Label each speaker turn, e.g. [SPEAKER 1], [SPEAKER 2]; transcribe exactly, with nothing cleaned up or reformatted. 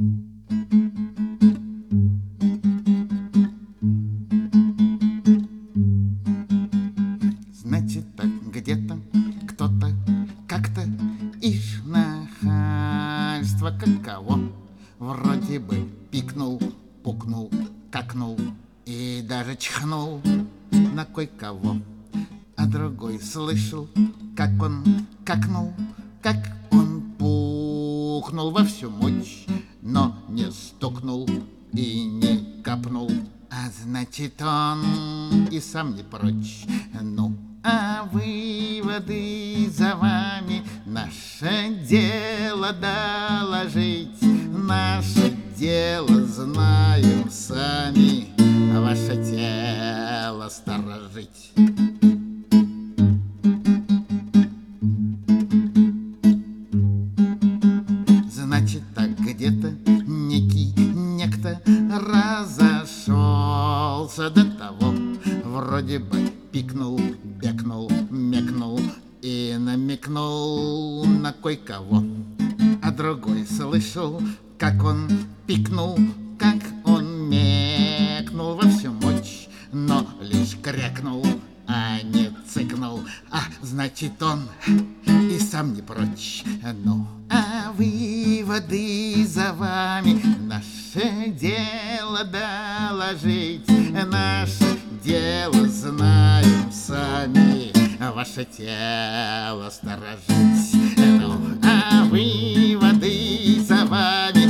[SPEAKER 1] Значит, так где-то кто-то как-то ишь нахальство каково. Вроде бы пикнул, пукнул, какнул и даже чихнул на кой-кого. А другой слышал, как он какнул, как он пухнул во всю мощь, но не стукнул и не капнул. А значит, он и сам не прочь. Ну, а выводы за вами. Наше дело доложить, наше дело знаем сами, а ваше тело сторожить. Значит, так где-то некий некто разошелся до того. Вроде бы пикнул, бекнул, мекнул и намекнул на кой-кого. А другой слышал, как он пикнул, как он мекнул во всю мощь, но лишь крякнул, а не цыкнул. А значит, он и сам не прочь. Ну, а выводы за вами. Наше дело доложить, наше дело знаем сами, а ваше тело сторожить. Ну, а выводы за вами.